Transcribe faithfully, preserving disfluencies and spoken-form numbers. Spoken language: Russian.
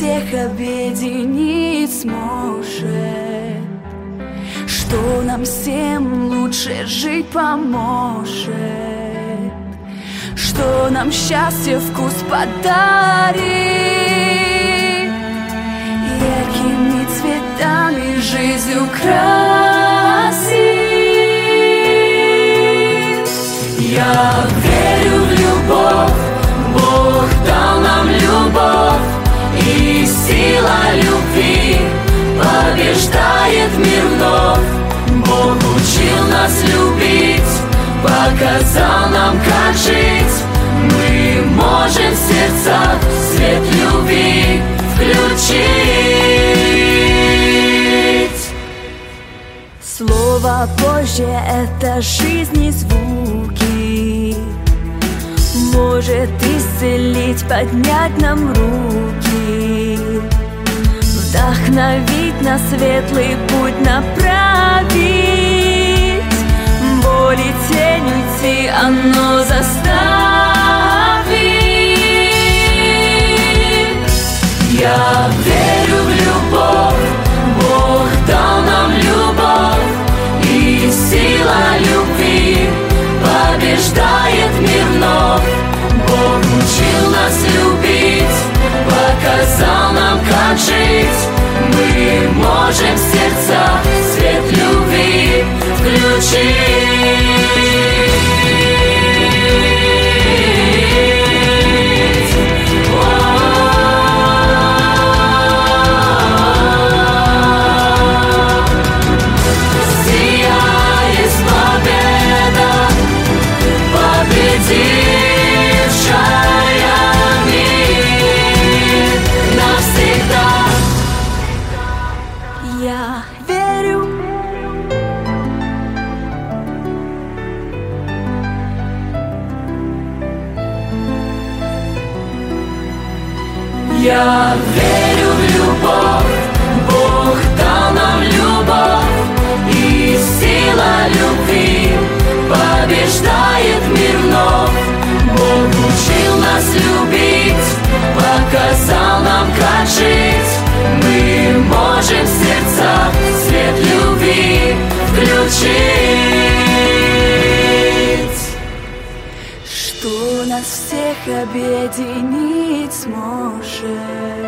всех объединить сможет, что нам всем лучше жить поможет, что нам счастье вкус подарит, яркими цветами жизнь украсит. Я верю в любовь, Бог дал нам любовь, и сила любви побеждает мир вновь. Бог учил нас любить, показал нам, как жить. Мы можем в сердцах свет любви включить. Слово Божье — это жизнь и звуки, может исцелить, поднять нам руки, вдохновить на светлый путь направить. Боль и тень уйти, оно заставит. Я верю в любовь, Бог дал нам любовь, и сила любви побеждает мир вновь. Бог учил нас любить, показал нам, как жить. Мы можем в сердцах свет любви включить. Сия есть победа, победившая мир навсегда. Я верю, я верю в любовь, Бог дал нам любовь, и сила любви побеждает мир вновь. Бог учил нас любить, показал нам, как жить. Мы можем в сердцах свет любви включить, что нас всех объединить сможет.